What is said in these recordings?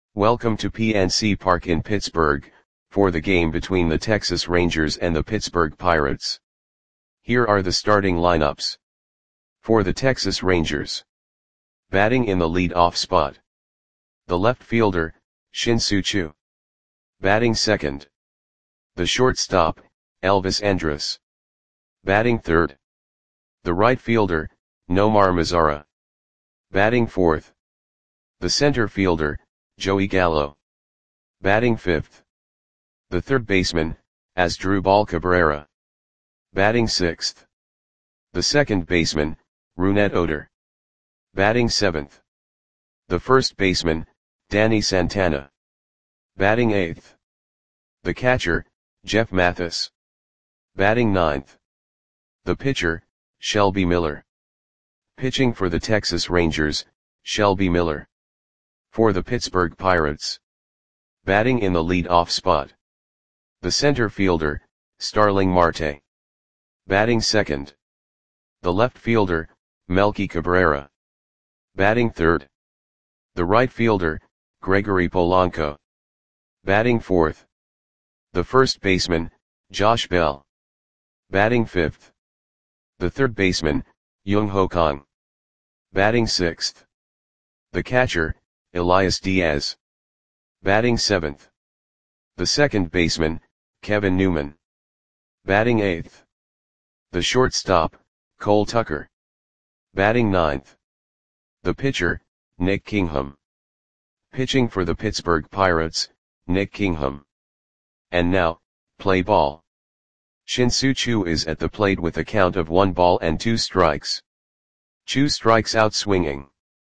Welcome to PNC Park in Pittsburgh, for the game between the Texas Rangers and the Pittsburgh Pirates. Here are the starting lineups. For the Texas Rangers. Batting in the lead-off spot. The left fielder, Shin-Soo Choo. Batting second. The shortstop, Elvis Andrus. Batting third. The right fielder, Nomar Mazara. Batting fourth. The center fielder, Joey Gallo. Batting fifth. The third baseman, Asdrubal Cabrera. Batting sixth. The second baseman, Rougned Odor. Batting seventh. The first baseman, Danny Santana. Batting eighth. The catcher, Jeff Mathis. Batting ninth. The pitcher, Shelby Miller. Pitching for the Texas Rangers, Shelby Miller. For the Pittsburgh Pirates. Batting in the lead-off spot. The center fielder, Starling Marte. Batting second. The left fielder, Melky Cabrera. Batting third. The right fielder, Gregory Polanco. Batting fourth. The first baseman, Josh Bell. Batting fifth. The third baseman, Young-Ho Kang. Batting sixth. The catcher, Elias Diaz. Batting seventh. The second baseman, Kevin Newman. Batting eighth. The shortstop, Cole Tucker. Batting ninth. The pitcher, Nick Kingham. Pitching for the Pittsburgh Pirates, Nick Kingham. And now, play ball. Shin-Soo Choo is at the plate with a count of 1 ball and 2 strikes. Choo strikes out swinging.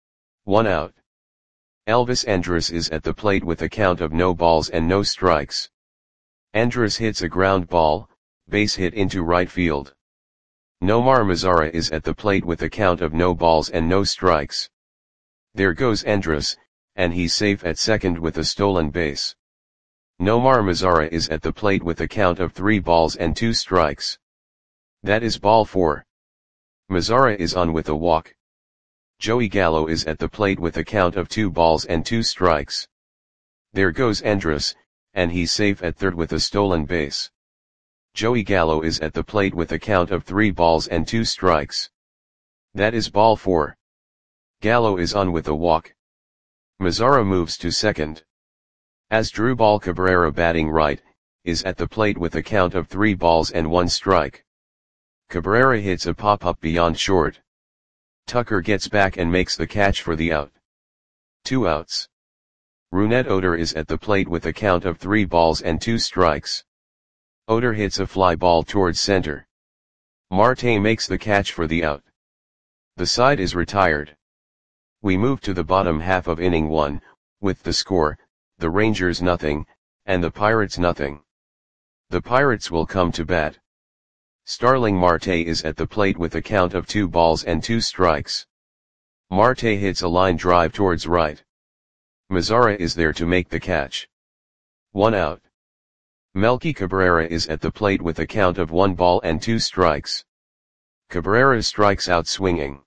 1 out. Elvis Andrus is at the plate with a count of no balls and no strikes. Andrus hits a ground ball, base hit into right field. Nomar Mazara is at the plate with a count of no balls and no strikes. There goes Andrus, and he's safe at second with a stolen base. Nomar Mazara is at the plate with a count of 3 balls and 2 strikes. That is ball 4. Mazara is on with a walk. Joey Gallo is at the plate with a count of 2 balls and 2 strikes. There goes Andrus, and he's safe at third with a stolen base. Joey Gallo is at the plate with a count of 3 balls and 2 strikes. That is ball 4. Gallo is on with a walk. Mazara moves to second. Asdrubal Cabrera, batting right, is at the plate with a count of 3 balls and 1 strike. Cabrera hits a pop-up beyond short. Tucker gets back and makes the catch for the out. 2 outs. Rougned Odor is at the plate with a count of 3 balls and 2 strikes. Odor hits a fly ball towards center. Marte makes the catch for the out. The side is retired. We move to the bottom half of inning 1, with the score, the Rangers nothing, and the Pirates nothing. The Pirates will come to bat. Starling Marte is at the plate with a count of 2 balls and 2 strikes. Marte hits a line drive towards right. Mazara is there to make the catch. 1 out. Melky Cabrera is at the plate with a count of 1 ball and 2 strikes. Cabrera strikes out swinging.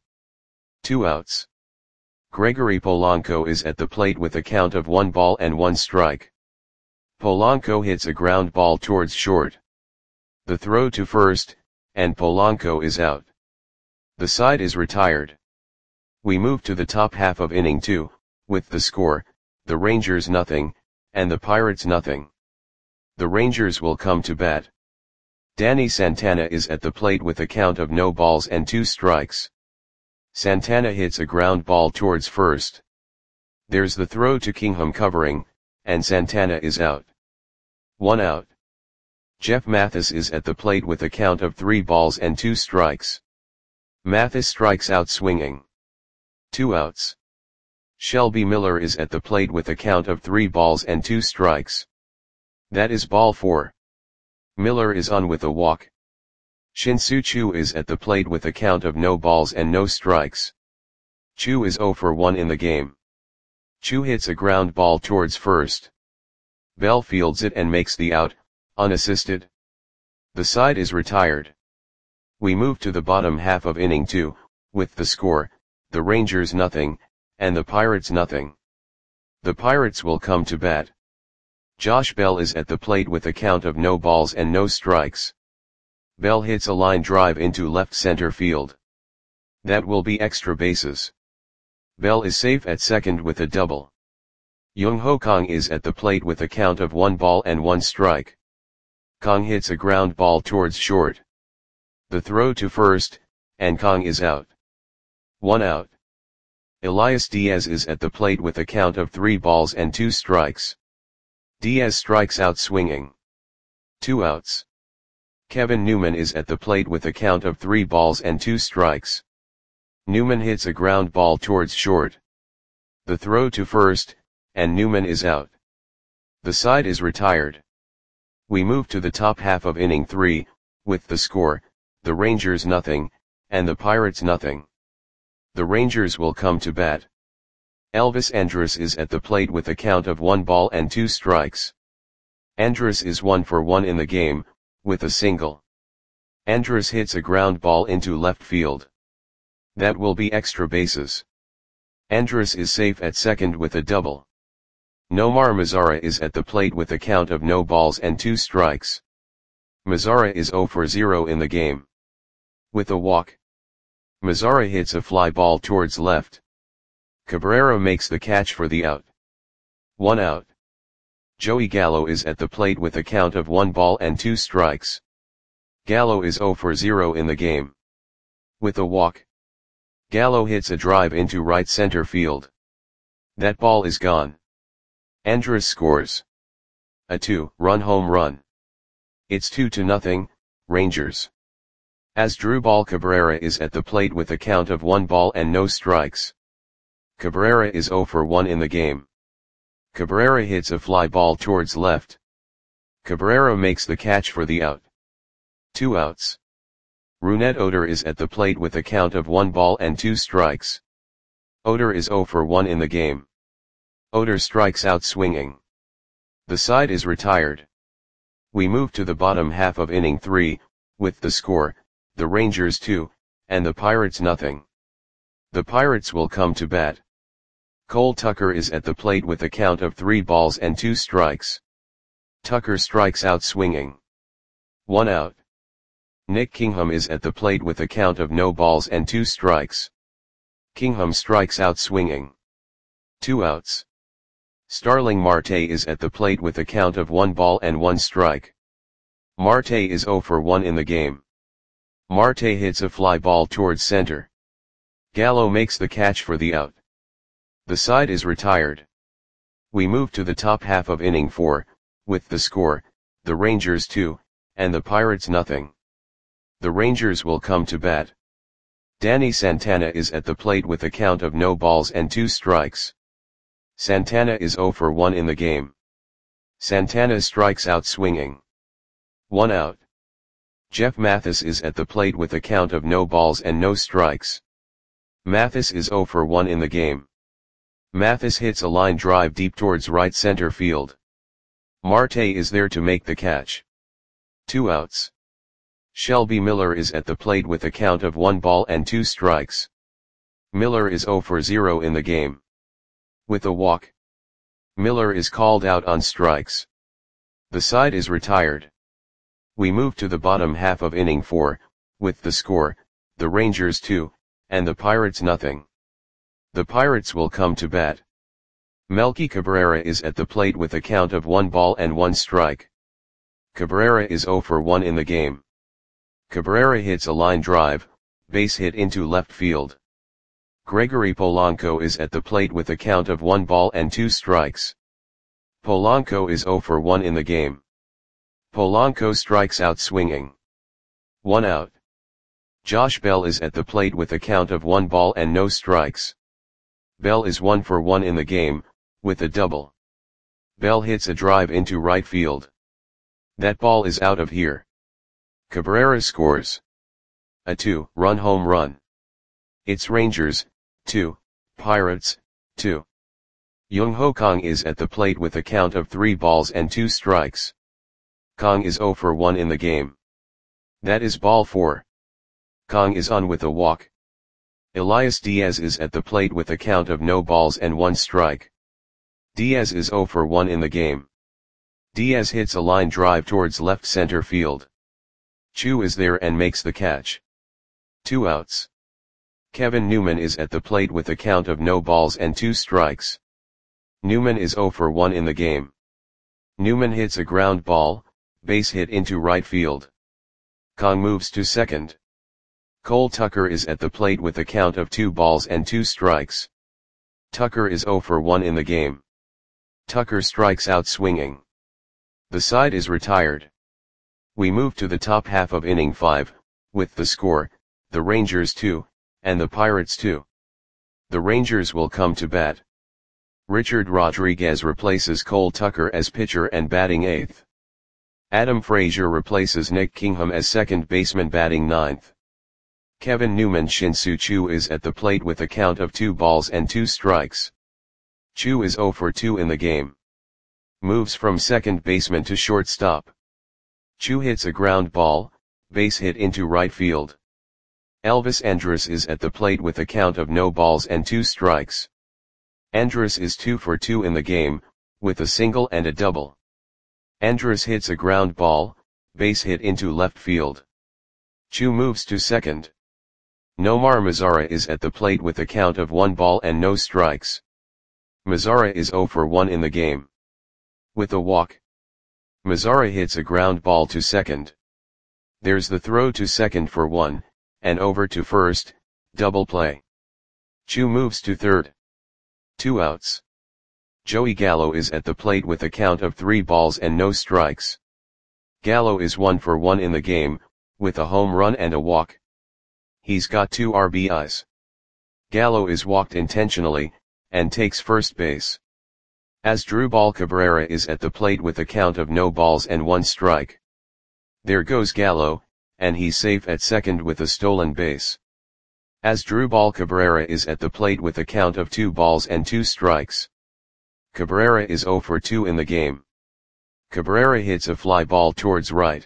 2 outs. Gregory Polanco is at the plate with a count of 1 ball and 1 strike. Polanco hits a ground ball towards short. The throw to first, and Polanco is out. The side is retired. We move to the top half of inning 2, with the score, the Rangers nothing, and the Pirates nothing. The Rangers will come to bat. Danny Santana is at the plate with a count of no balls and 2 strikes. Santana hits a ground ball towards first. There's the throw to Kingham covering, and Santana is out. 1 out. Jeff Mathis is at the plate with a count of 3 balls and 2 strikes. Mathis strikes out swinging. 2 outs. Shelby Miller is at the plate with a count of 3 balls and 2 strikes. That is ball 4. Miller is on with a walk. Shin-Soo Choo is at the plate with a count of no balls and no strikes. Choo is 0 for 1 in the game. Choo hits a ground ball towards first. Bell fields it and makes the out, unassisted. The side is retired. We move to the bottom half of inning 2, with the score, the Rangers nothing, and the Pirates nothing. The Pirates will come to bat. Josh Bell is at the plate with a count of no balls and no strikes. Bell hits a line drive into left center field. That will be extra bases. Bell is safe at second with a double. Jung Ho Kang is at the plate with a count of 1 ball and 1 strike. Kang hits a ground ball towards short. The throw to first, and Kang is out. 1 out. Elias Diaz is at the plate with a count of 3 balls and 2 strikes. Diaz strikes out swinging. 2 outs. Kevin Newman is at the plate with a count of 3 balls and 2 strikes. Newman hits a ground ball towards short. The throw to first, and Newman is out. The side is retired. We move to the top half of inning 3, with the score, the Rangers nothing, and the Pirates nothing. The Rangers will come to bat. Elvis Andrus is at the plate with a count of 1 ball and 2 strikes. Andrus is 1 for 1 in the game, with a single. Andrus hits a ground ball into left field. That will be extra bases. Andrus is safe at second with a double. Nomar Mazara is at the plate with a count of no balls and 2 strikes. Mazara is 0 for 0 in the game. With a walk. Mazara hits a fly ball towards left. Cabrera makes the catch for the out. 1 out. Joey Gallo is at the plate with a count of 1 ball and 2 strikes. Gallo is 0 for 0 in the game. With a walk. Gallo hits a drive into right center field. That ball is gone. Andrus scores a 2-run home run. It's 2-0, Rangers. Asdrubal Cabrera is at the plate with a count of 1 ball and no strikes. Cabrera is 0 for 1 in the game. Cabrera hits a fly ball towards left. Cabrera makes the catch for the out. 2 outs. Rougned Odor is at the plate with a count of 1 ball and 2 strikes. Odor is 0 for 1 in the game. Odor strikes out swinging. The side is retired. We move to the bottom half of inning 3, with the score, the Rangers 2, and the Pirates nothing. The Pirates will come to bat. Cole Tucker is at the plate with a count of 3 balls and 2 strikes. Tucker strikes out swinging. 1 out. Nick Kingham is at the plate with a count of no balls and 2 strikes. Kingham strikes out swinging. 2 outs. Starling Marte is at the plate with a count of 1 ball and 1 strike. Marte is 0 for 1 in the game. Marte hits a fly ball towards center. Gallo makes the catch for the out. The side is retired. We move to the top half of inning 4, with the score, the Rangers 2, and the Pirates nothing. The Rangers will come to bat. Danny Santana is at the plate with a count of no balls and 2 strikes. Santana is 0 for 1 in the game. Santana strikes out swinging. 1 out. Jeff Mathis is at the plate with a count of no balls and no strikes. Mathis is 0 for 1 in the game. Mathis hits a line drive deep towards right center field. Marte is there to make the catch. 2 outs. Shelby Miller is at the plate with a count of 1 ball and 2 strikes. Miller is 0 for 0 in the game. With a walk. Miller is called out on strikes. The side is retired. We move to the bottom half of inning 4, with the score, the Rangers 2, and the Pirates nothing. The Pirates will come to bat. Melky Cabrera is at the plate with a count of 1 ball and 1 strike. Cabrera is 0 for 1 in the game. Cabrera hits a line drive, base hit into left field. Gregory Polanco is at the plate with a count of 1 ball and 2 strikes. Polanco is 0 for 1 in the game. Polanco strikes out swinging. 1 out. Josh Bell is at the plate with a count of 1 ball and no strikes. Bell is 1 for 1 in the game, with a double. Bell hits a drive into right field. That ball is out of here. Cabrera scores a 2-run home run. It's Rangers 2, Pirates 2. Jung Ho Kang is at the plate with a count of 3 balls and 2 strikes. Kang is 0 for 1 in the game. That is ball 4. Kang is on with a walk. Elias Diaz is at the plate with a count of no balls and 1 strike. Diaz is 0 for 1 in the game. Diaz hits a line drive towards left center field. Chu is there and makes the catch. 2 outs. Kevin Newman is at the plate with a count of no balls and 2 strikes. Newman is 0 for 1 in the game. Newman hits a ground ball, base hit into right field. Kong moves to second. Cole Tucker is at the plate with a count of 2 balls and 2 strikes. Tucker is 0 for 1 in the game. Tucker strikes out swinging. The side is retired. We move to the top half of inning 5, with the score, the Rangers 2, and the Pirates 2. The Rangers will come to bat. Richard Rodriguez replaces Cole Tucker as pitcher and batting 8th. Adam Frazier replaces Nick Kingham as second baseman batting 9th. Kevin Newman Shin-Soo Choo is at the plate with a count of 2 balls and 2 strikes. Choo is 0 for 2 in the game. Moves from second baseman to shortstop. Choo hits a ground ball, base hit into right field. Elvis Andrus is at the plate with a count of no balls and 2 strikes. Andrus is 2 for 2 in the game, with a single and a double. Andrus hits a ground ball, base hit into left field. Choo moves to second. Nomar Mazara is at the plate with a count of 1 ball and no strikes. Mazara is 0 for 1 in the game. With a walk. Mazara hits a ground ball to second. There's the throw to second for 1, and over to first, double play. Choo moves to third. 2 outs. Joey Gallo is at the plate with a count of 3 balls and no strikes. Gallo is 1 for 1 in the game, with a home run and a walk. He's got 2 RBIs. Gallo is walked intentionally, and takes first base. Asdrubal Cabrera is at the plate with a count of no balls and 1 strike. There goes Gallo, and he's safe at second with a stolen base. Asdrubal Cabrera is at the plate with a count of 2 balls and 2 strikes. Cabrera is 0 for 2 in the game. Cabrera hits a fly ball towards right.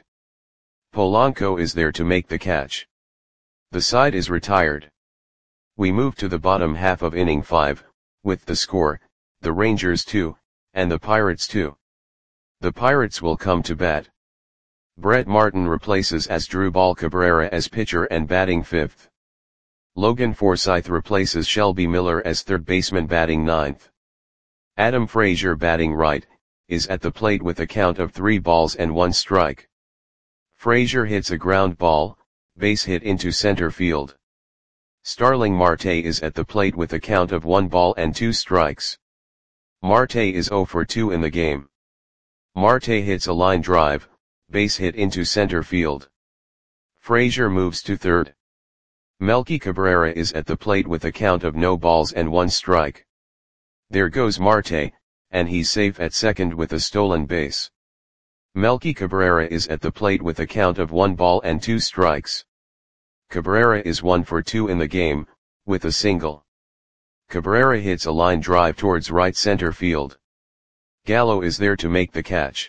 Polanco is there to make the catch. The side is retired. We move to the bottom half of inning 5, with the score, the Rangers 2, and the Pirates 2. The Pirates will come to bat. Brett Martin replaces Asdrubal Cabrera as pitcher and batting 5th. Logan Forsythe replaces Shelby Miller as third baseman batting 9th. Adam Frazier batting right, is at the plate with a count of 3 balls and 1 strike. Frazier hits a ground ball, base hit into center field. Starling Marte is at the plate with a count of 1 ball and 2 strikes. Marte is 0 for 2 in the game. Marte hits a line drive, base hit into center field. Frazier moves to third. Melky Cabrera is at the plate with a count of no balls and 1 strike. There goes Marte, and he's safe at second with a stolen base. Melky Cabrera is at the plate with a count of 1 ball and 2 strikes. Cabrera is 1 for 2 in the game, with a single. Cabrera hits a line drive towards right center field. Gallo is there to make the catch.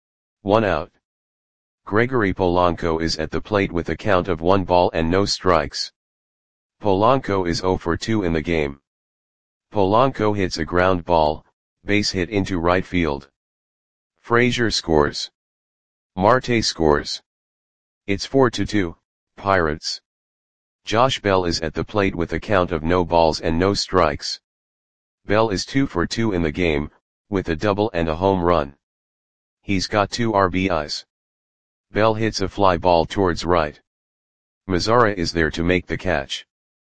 1 out. Gregory Polanco is at the plate with a count of 1 ball and no strikes. Polanco is 0 for 2 in the game. Polanco hits a ground ball, base hit into right field. Frazier scores. Marte scores. It's 4-2, Pirates. Josh Bell is at the plate with a count of no balls and no strikes. Bell is 2 for 2 in the game, with a double and a home run. He's got 2 RBIs. Bell hits a fly ball towards right. Mazara is there to make the catch.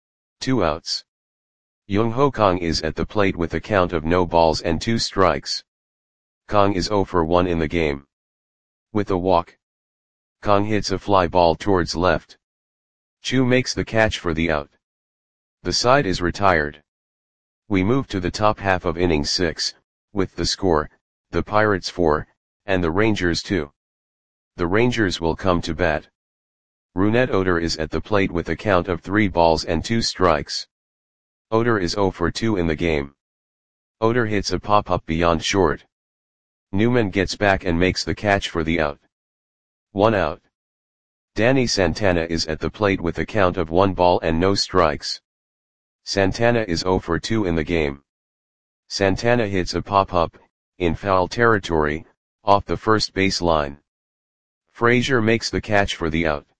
2 outs. Young-Ho Kang is at the plate with a count of no balls and 2 strikes. Kang is 0 for 1 in the game. With a walk. Kang hits a fly ball towards left. Choo makes the catch for the out. The side is retired. We move to the top half of inning 6, with the score, the Pirates 4, and the Rangers 2. The Rangers will come to bat. Rougned Odor is at the plate with a count of 3 balls and 2 strikes. Odor is 0 for 2 in the game. Odor hits a pop-up beyond short. Newman gets back and makes the catch for the out. 1 out. Danny Santana is at the plate with a count of 1 ball and no strikes. Santana is 0 for 2 in the game. Santana hits a pop-up, in foul territory, off the first base line. Frazier makes the catch for the out.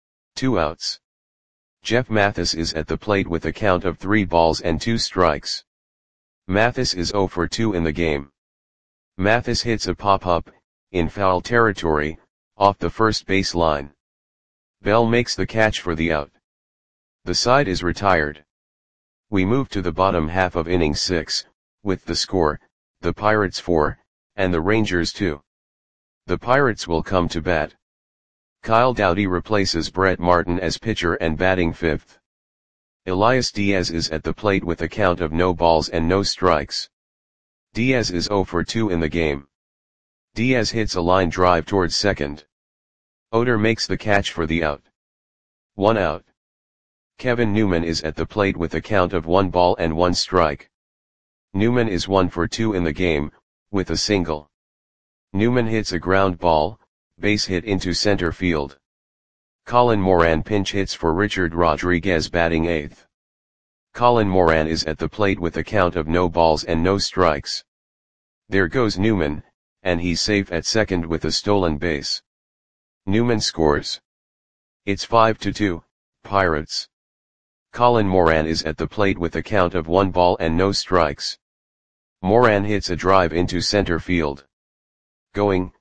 2 outs. Jeff Mathis is at the plate with a count of 3 balls and 2 strikes. Mathis is 0 for 2 in the game. Mathis hits a pop-up, in foul territory, off the first base line. Bell makes the catch for the out. The side is retired. We move to the bottom half of inning 6, with the score, the Pirates 4, and the Rangers 2. The Pirates will come to bat. Kyle Dowdy replaces Brett Martin as pitcher and batting 5th. Elias Diaz is at the plate with a count of no balls and no strikes. Diaz is 0 for 2 in the game. Diaz hits a line drive towards second. Oder makes the catch for the out. 1 out. Kevin Newman is at the plate with a count of 1 ball and 1 strike. Newman is 1 for 2 in the game, with a single. Newman hits a ground ball, base hit into center field. Colin Moran pinch hits for Richard Rodriguez batting 8th. Colin Moran is at the plate with a count of no balls and no strikes. There goes Newman, and he's safe at second with a stolen base. Newman scores. It's 5-2, Pirates. Colin Moran is at the plate with a count of 1 ball and no strikes. Moran hits a drive into center field. Going,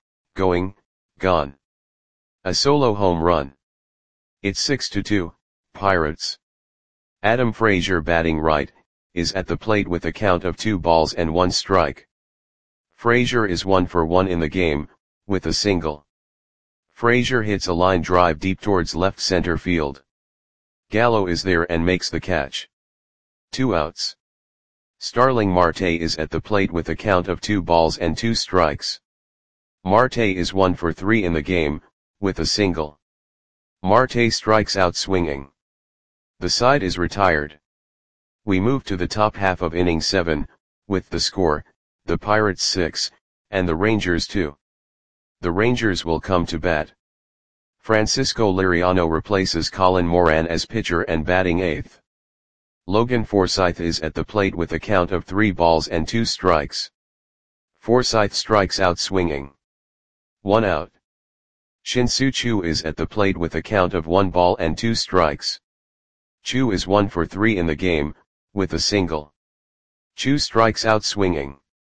gone. A solo home run. It's 6-2, Pirates. Adam Frazier batting right, is at the plate with a count of 2 balls and 1 strike. Frazier is 1 for 1 in the game, with a single. Frazier hits a line drive deep towards left center field. Gallo is there and makes the catch. 2 outs. Starling Marte is at the plate with a count of 2 balls and 2 strikes. Marte is 1 for 3 in the game, with a single. Marte strikes out swinging. The side is retired. We move to the top half of inning 7, with the score, the Pirates 6, and the Rangers 2. The Rangers will come to bat. Francisco Liriano replaces Colin Moran as pitcher and batting 8th. Logan Forsythe is at the plate with a count of 3 balls and 2 strikes. Forsythe strikes out swinging. 1 out. Shin-Soo Choo is at the plate with a count of 1 ball and 2 strikes. Choo is 1 for 3 in the game, with a single. Choo strikes out swinging.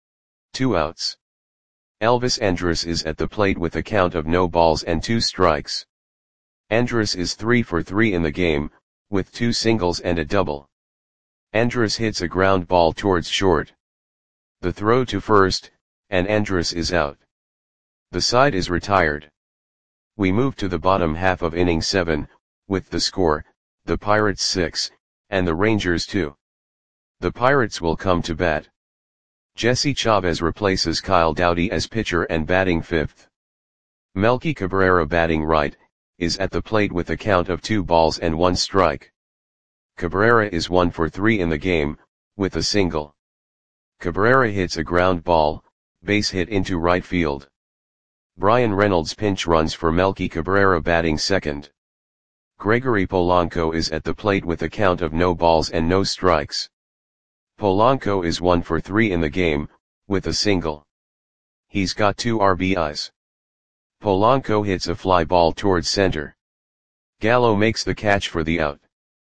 2 outs. Elvis Andrus is at the plate with a count of no balls and 2 strikes. Andrus is 3 for 3 in the game, with 2 singles and a double. Andrus hits a ground ball towards short. The throw to first, and Andrus is out. The side is retired. We move to the bottom half of inning 7, with the score, the Pirates 6, and the Rangers 2. The Pirates will come to bat. Jesse Chavez replaces Kyle Dowdy as pitcher and batting 5th. Melky Cabrera batting right, is at the plate with a count of 2 balls and 1 strike. Cabrera is 1 for 3 in the game, with a single. Cabrera hits a ground ball, base hit into right field. Brian Reynolds pinch runs for Melky Cabrera batting 2nd. Gregory Polanco is at the plate with a count of no balls and no strikes. Polanco is 1 for 3 in the game, with a single. He's got 2 RBIs. Polanco hits a fly ball towards center. Gallo makes the catch for the out.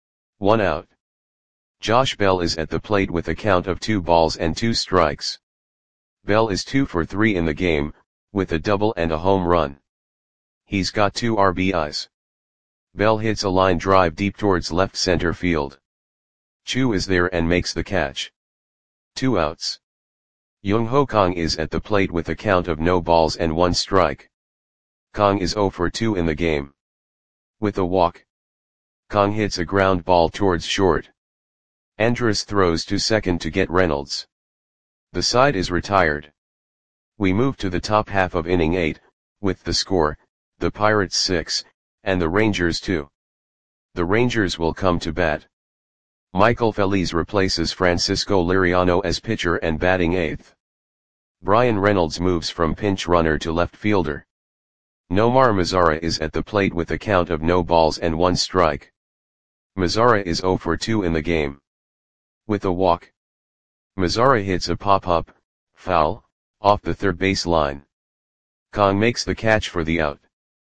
1 out. Josh Bell is at the plate with a count of 2 balls and 2 strikes. Bell is 2 for 3 in the game, with a double and a home run. He's got 2 RBIs. Bell hits a line drive deep towards left center field. Chu is there and makes the catch. 2 outs. Young Ho Kang is at the plate with a count of no balls and 1 strike. Kang is 0 for 2 in the game. With a walk. Kang hits a ground ball towards short. Andrus throws to second to get Reynolds. The side is retired. We move to the top half of inning 8, with the score, the Pirates 6, and the Rangers 2. The Rangers will come to bat. Michael Feliz replaces Francisco Liriano as pitcher and batting 8th. Brian Reynolds moves from pinch runner to left fielder. Nomar Mazara is at the plate with a count of no balls and 1 strike. Mazara is 0 for 2 in the game. With a walk. Mazara hits a pop-up, foul, off the third base line. Kong makes the catch for the out.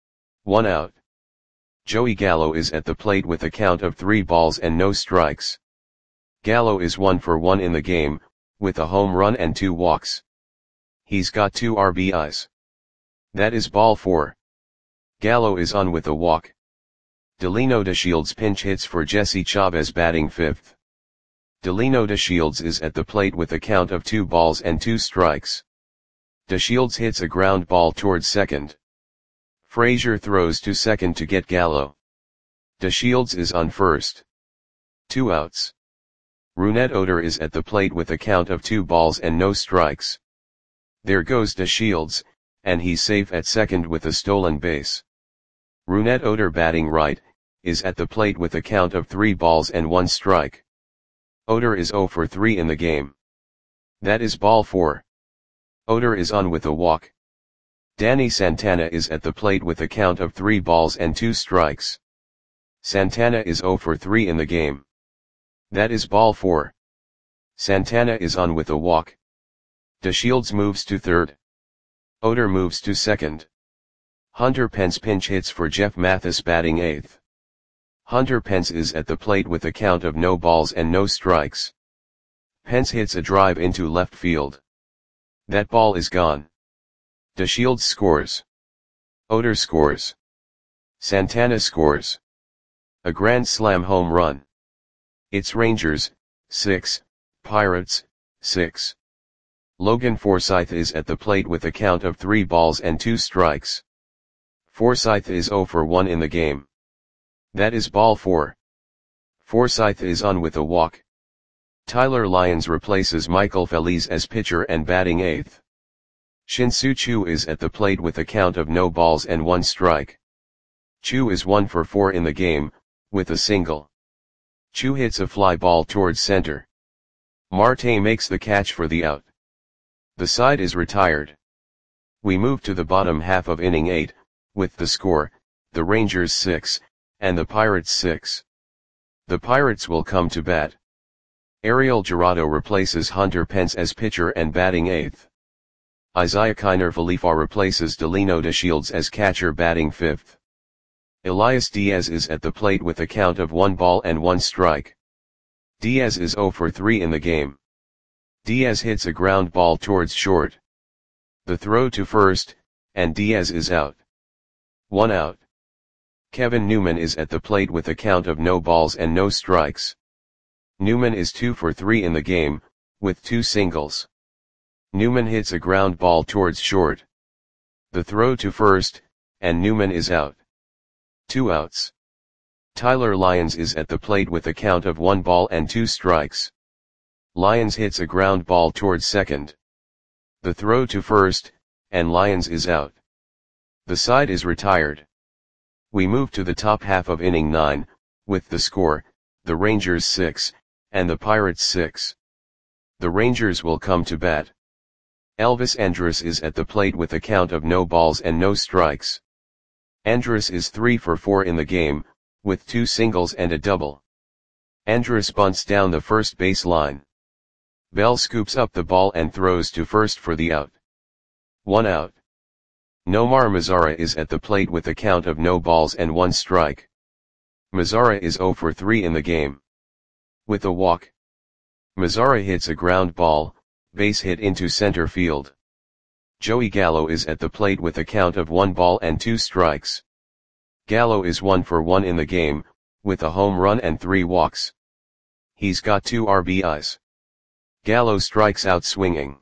1 out. Joey Gallo is at the plate with a count of 3 balls and no strikes. Gallo is 1 for 1 in the game, with a home run and 2 walks. He's got 2 RBIs. That is ball 4. Gallo is on with a walk. Delino DeShields pinch hits for Jesse Chavez batting 5th. Delino DeShields is at the plate with a count of 2 balls and 2 strikes. DeShields hits a ground ball towards second. Frazier throws to second to get Gallo. DeShields is on first. 2 outs. Rougned Odor is at the plate with a count of 2 balls and no strikes. There goes DeShields, and he's safe at second with a stolen base. Rougned Odor batting right, is at the plate with a count of 3 balls and 1 strike. Odor is 0 for 3 in the game. That is ball 4. Odor is on with a walk. Danny Santana is at the plate with a count of 3 balls and 2 strikes. Santana is 0 for 3 in the game. That is ball 4. Santana is on with a walk. DeShields moves to third. Odor moves to second. Hunter Pence pinch hits for Jeff Mathis batting 8th. Hunter Pence is at the plate with a count of no balls and no strikes. Pence hits a drive into left field. That ball is gone. DeShields scores. Odor scores. Santana scores. A grand slam home run. It's Rangers, 6, Pirates, 6. Logan Forsythe is at the plate with a count of 3 balls and 2 strikes. Forsythe is 0 for 1 in the game. That is ball 4. Forsythe is on with a walk. Tyler Lyons replaces Michael Feliz as pitcher and batting 8th. Shin-Soo Choo is at the plate with a count of no balls and 1 strike. Choo is 1 for 4 in the game, with a single. Choo hits a fly ball towards center. Marte makes the catch for the out. The side is retired. We move to the bottom half of inning 8, with the score, the Rangers 6, and the Pirates 6. The Pirates will come to bat. Ariel Jurado replaces Hunter Pence as pitcher and batting 8th. Isaiah Kiner Falefa replaces Delino DeShields as catcher batting 5th. Elias Diaz is at the plate with a count of 1 ball and 1 strike. Diaz is 0 for 3 in the game. Diaz hits a ground ball towards short. The throw to first, and Diaz is out. 1 out. Kevin Newman is at the plate with a count of no balls and no strikes. Newman is 2 for 3 in the game, with 2 singles. Newman hits a ground ball towards short. The throw to first, and Newman is out. 2 outs. Tyler Lyons is at the plate with a count of 1 ball and 2 strikes. Lyons hits a ground ball towards second. The throw to first, and Lyons is out. The side is retired. We move to the top half of inning 9, with the score, the Rangers 6, and the Pirates 6. The Rangers will come to bat. Elvis Andrus is at the plate with a count of no balls and no strikes. Andrus is 3 for 4 in the game, with 2 singles and a double. Andrus bunts down the first base line. Bell scoops up the ball and throws to first for the out. 1 out. Nomar Mazara is at the plate with a count of no balls and 1 strike. Mazara is 0 for 3 in the game. With a walk. Mazara hits a ground ball, base hit into center field. Joey Gallo is at the plate with a count of 1 ball and 2 strikes. Gallo is 1 for 1 in the game, with a home run and 3 walks. He's got 2 RBIs. Gallo strikes out swinging.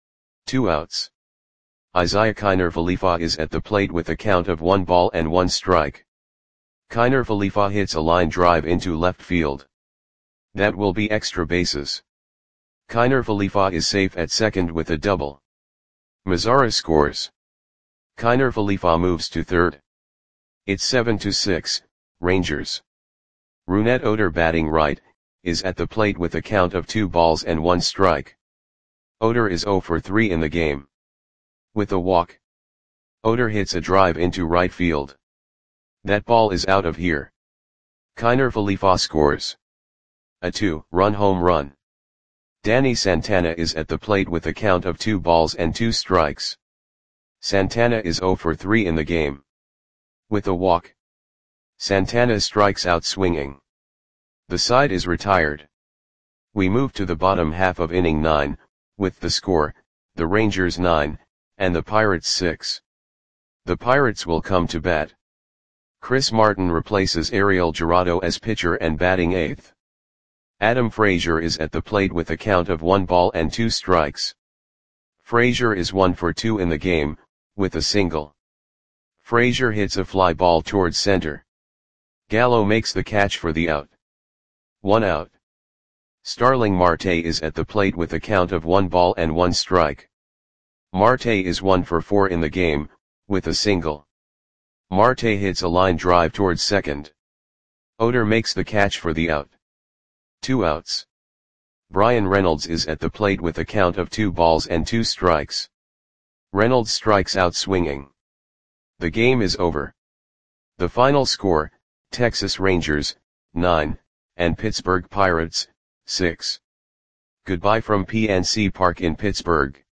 2 outs. Isaiah Kiner Falefa is at the plate with a count of 1 ball and 1 strike. Kiner Falefa hits a line drive into left field. That will be extra bases. Kiner Falefa is safe at second with a double. Mazara scores. Kiner Falefa moves to third. It's 7-6, Rangers. Rougned Odor batting right, is at the plate with a count of 2 balls and 1 strike. Odor is 0 for 3 in the game. With a walk. Odor hits a drive into right field. That ball is out of here. Kiner Falefa scores. A 2-run home run. Danny Santana is at the plate with a count of 2 balls and 2 strikes. Santana is 0 for 3 in the game. With a walk, Santana strikes out swinging. The side is retired. We move to the bottom half of inning 9, with the score, the Rangers 9, and the Pirates 6. The Pirates will come to bat. Chris Martin replaces Ariel Jurado as pitcher and batting 8th. Adam Frazier is at the plate with a count of 1 ball and 2 strikes. Frazier is 1 for 2 in the game, with a single. Frazier hits a fly ball towards center. Gallo makes the catch for the out. 1 out. Starling Marte is at the plate with a count of 1 ball and 1 strike. Marte is 1 for 4 in the game, with a single. Marte hits a line drive towards second. Oder makes the catch for the out. 2 outs. Bryan Reynolds is at the plate with a count of 2 balls and 2 strikes. Reynolds strikes out swinging. The game is over. The final score, Texas Rangers, 9, and Pittsburgh Pirates, 6. Goodbye from PNC Park in Pittsburgh.